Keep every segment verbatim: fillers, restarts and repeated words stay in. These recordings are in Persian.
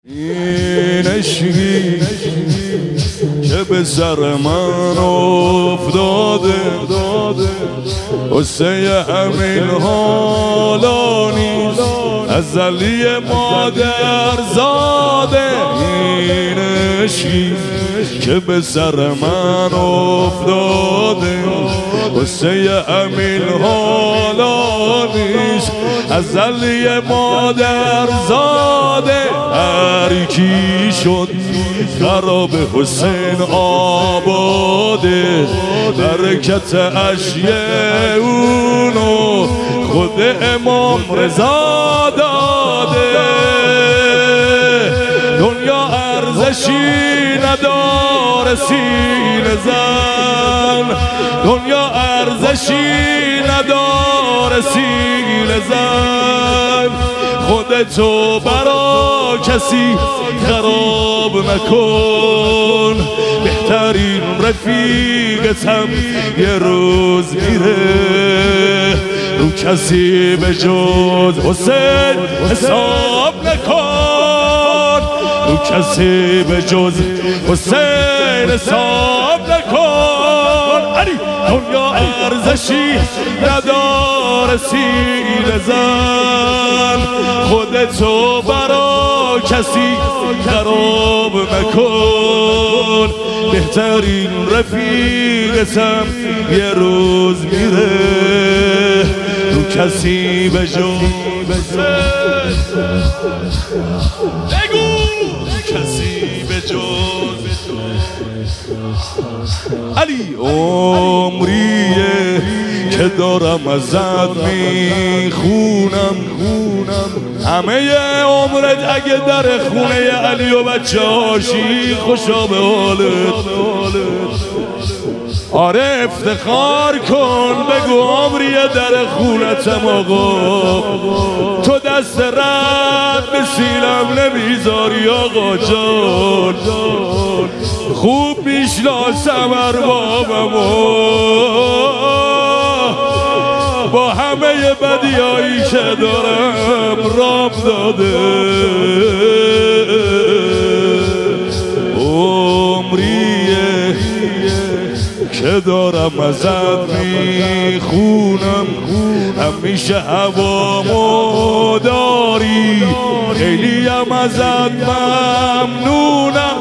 این عشقی که به سر من افتاده قصه همین حالا نیست، ازلی مادر زاده. این عشقی که به سر من افتاده قصه همین حالا نیست، ازلی مادر زاده. هر کی شد خراب حسین آباده، برکت اشیه اونو خود امام رضا داده. دنیا ارزشی نداره سینه زن، دنیا ارزشی نداره سینه زن. خودتو برا کسی خراب نکن، بهترین رفیقت هم یه روز میره. رو کسی به جز حسین حساب نکن، رو کسی به جز حسین حساب نکن. علی دنیا ارزشی نداره سینه زن، خودتو برا کسی خراب نکن. بهترین رفیقتم یه روز میره، رو کسی به جز بگو کسی به جز علی. عمریه که دارم ازت میخونم، همه عمرت اگه در خونه علی و بچه هاشی خوشا به حالت. آره افتخار کن بگو عمریه در خونتم آقا، تو دست رد به سینم نمیذاری آقا جان. خوب میشناسم اربابمو با همه بدیایی که دارم رام داده. عمریه که دارم ازت میخونم، همیشه هوامو داری، خیلی هم ازت ممنونم.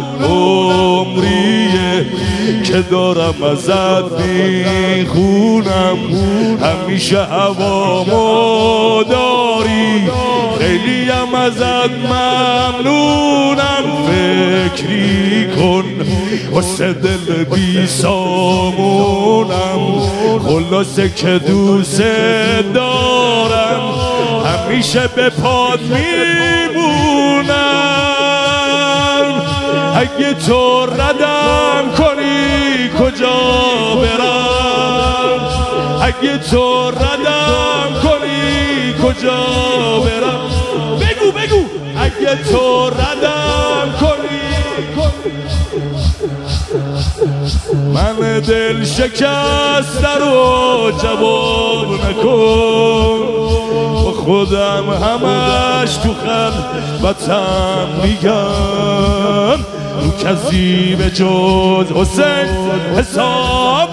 عمریه که دارم ازت میخونم، همیشه هوامو داری، خیلی هم ازت ممنونم. فکری کن واسه دل بی سامونم، خلاصه که دوست دارم، همیشه به پاد میمونم. اگه تو ردم کنی کجا برم، اگه تو ردم کنی کجا برم. بگو بگو اگه تو ردم کنی. من دل شکسته رو جواب نکن، خودم همش تو خلوتم میگم، رو کسی به جز حسین حساب